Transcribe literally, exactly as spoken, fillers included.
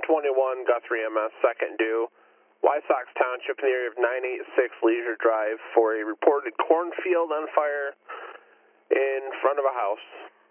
twenty-one, Guthrie M S, second due, Wysox Township in the area of nine eighty-six Leisure Drive for a reported cornfield on fire in front of a house.